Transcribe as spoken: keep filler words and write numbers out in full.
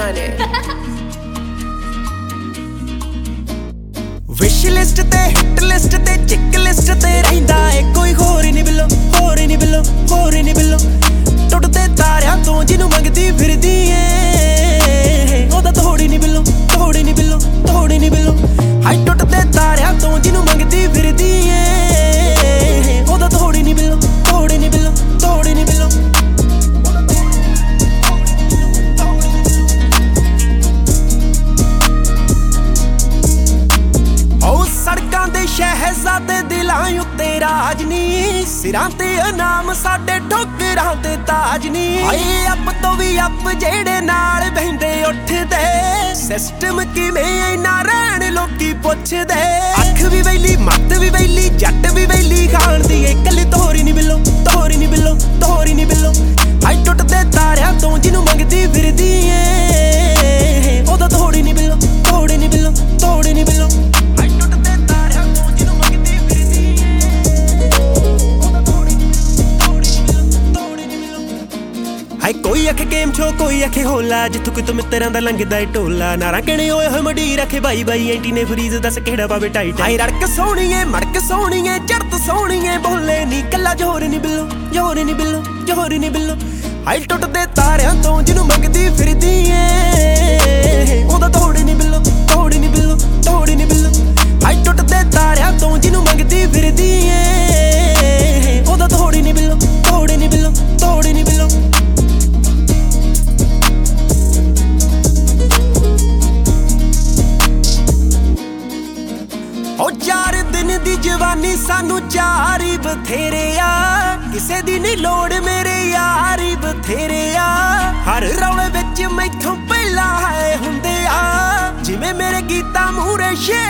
ਨੇ wish list ਤੇ hit list ਤੇ ਚਿੱਕ ਲਿਸਟ ਤੇ ਰਹਿੰਦਾ ਏ ਕੋਈ ਹੋਰ ਹੀ ਨਹੀਂ ਬਿੱਲੋ ਹੋਰ ਹੀ ਨਹੀਂ ਬਿੱਲੋ ਹੋਰ ਹੀ ਨਹੀਂ ਬਿੱਲੋ ਟੁੱਟਦੇ ਤਾਰਿਆਂ ਤੋਂ ਜਿਹਨੂੰ ਮੰਗਦੀ ਫਿਰਦੀ ਏ ਉਹਦਾ ਤੋੜ ਹੀ ਨਹੀਂ ਬਿੱਲੋ ਤੋੜ ਹੀ ਨਹੀਂ ਬਿੱਲੋ ਤੋੜ ਹੀ ਨਹੀਂ ਬਿੱਲੋ ਹਾਈ ਟੁੱਟਦੇ ਤਾਰਿਆਂ ਤੋਂ ਜਿਹਨੂੰ ਮੰਗਦੀ ਫਿਰਦੀ ਏ ਉਹਦਾ ਤੋੜ ਹੀ ਨਹੀਂ ਬਿੱਲੋ ਤੋੜ ਹੀ ਨਹੀਂ ਬਿੱਲੋ ਤੋੜ ਹੀ ਨਹੀਂ ਬਿੱਲੋ ਸੜਕਾਂ ਦੇ ਸ਼ਹਿਜ਼ਾਦੇ ਦਿਲਾਂ ਉੱਤੇ ਰਾਜ ਨੀ ਸਿਰਾਂ ਤੇ ਇਨਾਮ ਸਾਡੇ ਠੋਕਰਾਂ ਤੇ ਤਾਜ ਨੀ ਹਾਏ ਅੱਪ ਤੋਂ ਵੀ ਅੱਪ ਜਿਹੜੇ ਨਾਲ ਬਹਿੰਦੇ ਉੱਠਦੇ ਸਿਸਟਮ ਕਿਵੇਂ ਇੰਨਾ ਰਹਿਣ ਲੋਕੀ ਪੁੱਛਦੇ ਅੱਖ ਵੀ ਵੈਲੀ ਮੱਤ ਵੀ ਵੈਲੀ ਜੱਟ ਵੀ ਵੈਲੀ ਖਾਣ ਦੀ ਇਕੱਲੀ ਤੋਰੀ ਨੀ ਬਿੱਲੋ ਤੋਰੀ ਨੀ ਬਿੱਲੋ ਤੋਰੀ ਨੀ ਬਿੱਲੋ ਹਾਈ ਟੁੱਟਦੇ ਤਾਰਿਆਂ ਤੋਂ ਜਿਹਨੂੰ ਮੰਗਦੀ ਫਿਰਦੀ ਏ ਉਹਦਾ ਤੋੜੀ ਨੀ ਬਿੱਲੋ ਤੋੜੀ ਨੀ ਬਿੱਲੋ ਤੋੜੀ ਨੀ ਬਿੱਲੋ ਹਾਈ ਕੋਈ ਆਖੇ ਗੇਮ ਸ਼ੋ ਕੋਈ ਆਖੇ ਹੋਲਾ ਜਿੱਥੋਂ ਕਿਤੋਂ ਮਿੱਤਰਾਂ ਦਾ ਲੰਘਦਾ ਏ ਟੋਲਾ ਨਾਰਾ ਕਿਹੜੇ ਹੋਏ ਹੋਏ ਮਡੀ ਰੱਖੇ ਬਾਈ ਬਾਈ ਐਂਟੀ ਨੇ ਫਰੀਜ਼ ਦੱਸ ਕਿਹੜਾ ਪਾਵੇ ਟਾਈਟ ਹਾਈ ਰੜਕ ਸੋਹਣੀਏ ਮੜਕ ਸੋਹਣੀਏ ਚੜਤ ਸੋਹਣੀਏ ਬੋਲੇ ਨੀ ਕੱਲਾ ਜੋਰ ਨੀ ਬਿੱਲੋ ਜੋਰ ਨੀ ਬਿੱਲੋ ਜੋਰ ਨੀ ਬਿੱਲੋ ਹਾਈ ਟੁੱਟਦੇ ਤਾਰਿਆਂ ਤੋਂ ਜਿਹਨੂੰ ਮੰਗਦੀ ਫਿਰਦੀ ਏ ਉਹਦਾ ਤੋੜ ਨੀ ਬਿੱਲੋ ਤੋੜ ਨੀ ਬਿੱਲੋ ਤੋੜ ਨੀ ਬਿੱਲੋ ਹਾਈ ਟੁੱਟਦੇ ਤਾਰਿਆਂ ਤੋਂ ਜਿਹਨੂੰ ਮੰਗਦੀ ਫਿਰਦੀ ਏ ਉਹਦਾ ਤੋੜ ਨੀ ਬਿੱਲੋ ਤੋੜ ਨੀ ਬਿੱਲੋ ਤੋੜ ਨੀ ਬਿੱਲੋ ਉਹ ਚਾਰ ਦਿਨ ਦੀ ਜਵਾਨੀ ਸਾਨੂੰ ਚਾਰ ਹੀ ਬਥੇਰੇ ਆ ਕਿਸੇ ਦੀ ਨੀ ਲੋੜ ਮੇਰੇ ਯਾਰ ਹੀ ਬਥੇਰੇ ਆ ਹਰ ਰੌਲੇ ਵਿੱਚ ਮੈਥੋਂ ਪਹਿਲਾਂ ਹੈ ਹੁੰਦੇ ਆ ਜਿਵੇਂ ਮੇਰੇ ਗੀਤਾਂ ਮੂਹਰੇ ਸ਼ੇਰ